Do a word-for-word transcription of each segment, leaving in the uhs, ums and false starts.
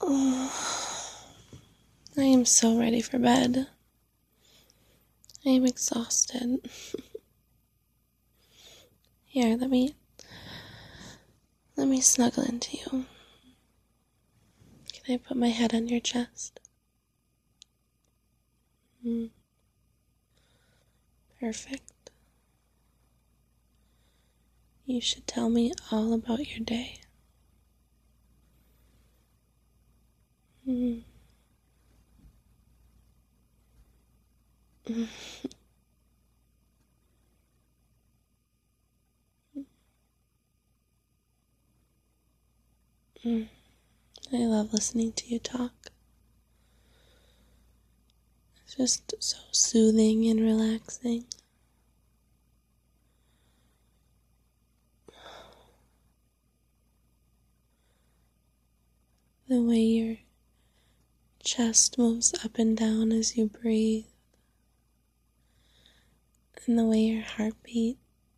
Oh, I am so ready for bed. I am exhausted. Here, let me let me snuggle into you. Can I put my head on your chest? Mm. Perfect. You should tell me all about your day. Mm. Mm. Mm. I love listening to you talk. It's just so soothing and relaxing. The way your chest moves up and down as you breathe, and the way your heartbeat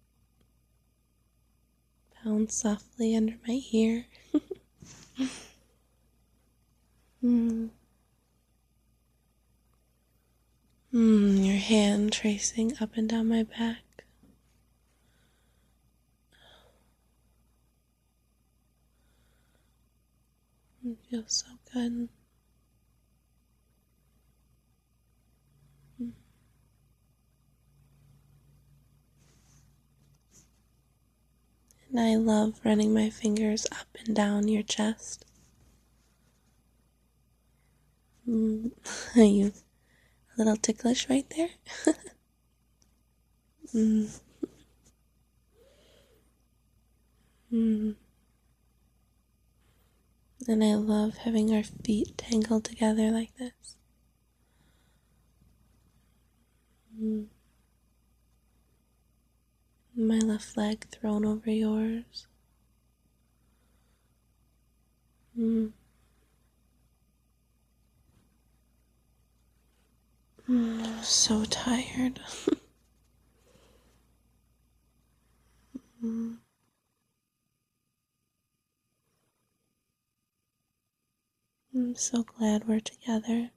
pounds softly under my ear. mm. Mm, your hand tracing up and down my back. It feels so good. Mm. And I love running my fingers up and down your chest. Mm. Are you a little ticklish right there? mm. Mm. And I love having our feet tangled together like this. Mm. My left leg thrown over yours. Mm. Mm. So tired. mm. I'm so glad we're together.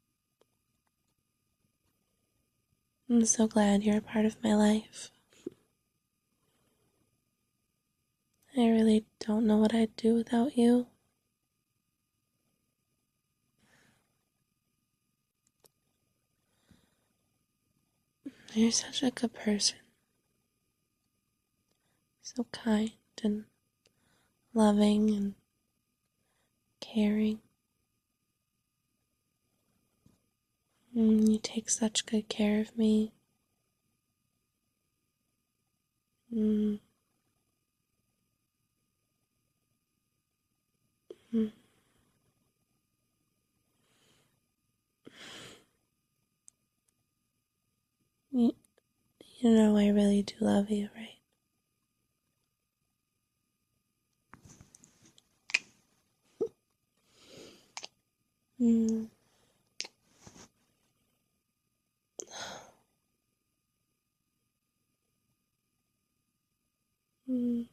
I'm so glad you're a part of my life. I really don't know what I'd do without you. You're such a good person. So kind and loving and caring. And you take such good care of me. Mm. Mm. You, you know I really do love you, right? Mm. Mm.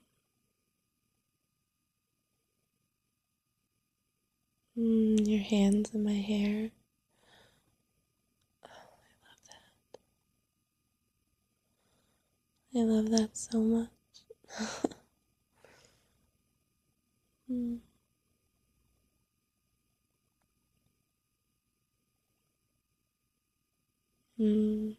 Mm. Your hands in my hair. Oh, I love that. I love that so much. mm. Mm.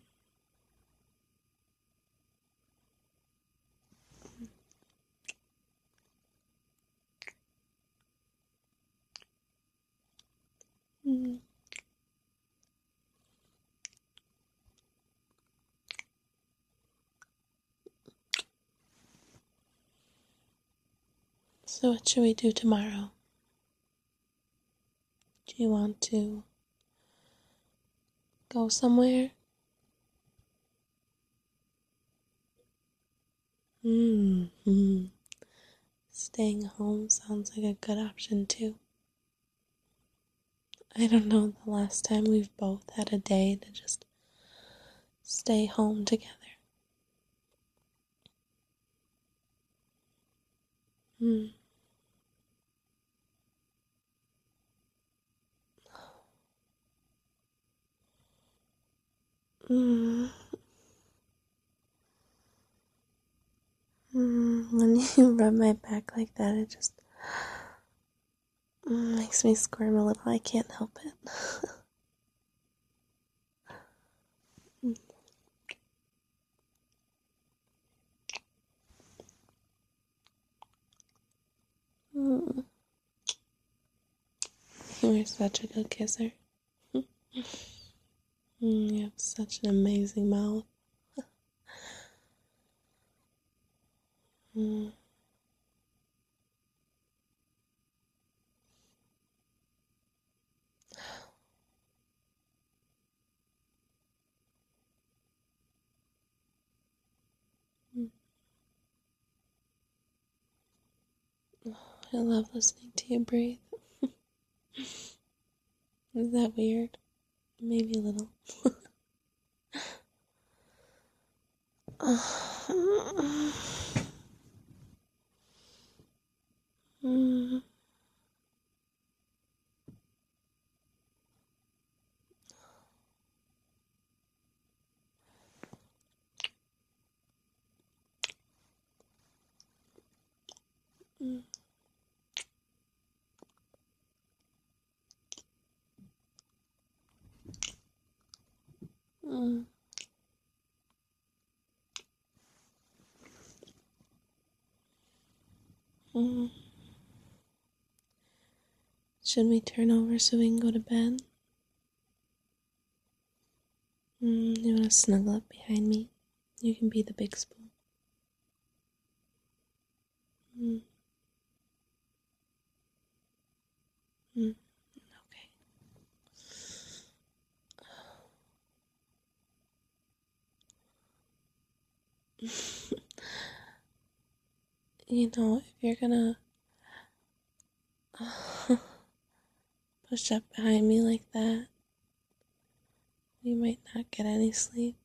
Mm. So what should we do tomorrow? Do you want to go somewhere? Mm-hmm. Staying home sounds like a good option too. I don't know the last time we've both had a day to just stay home together. Mm. Mm. Mm. When you rub my back like that, it just mm, makes me squirm a little. I can't help it. Mm. You're such a good kisser. Mm, you have such an amazing mouth. Mm. Mm. I love listening to you breathe. Is that weird? Maybe a little. Mm. Mm. Mm. Mm. Should we turn over so we can go to bed? Mm. You want to snuggle up behind me? You can be the big spoon. Mm. Mm. Okay. You know, if you're gonna push up behind me like that, you might not get any sleep.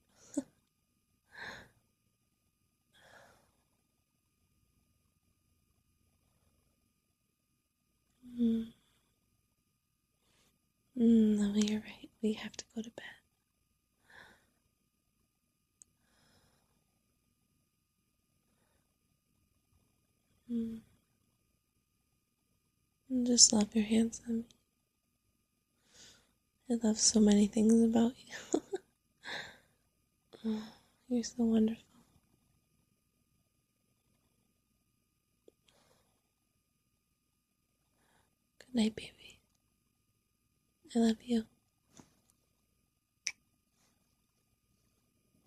Mm. Mm, no, you're right. We have to go to bed. Mm. And just love your hands on me. I love so many things about you. Oh, you're so wonderful. Good night, baby. I love you.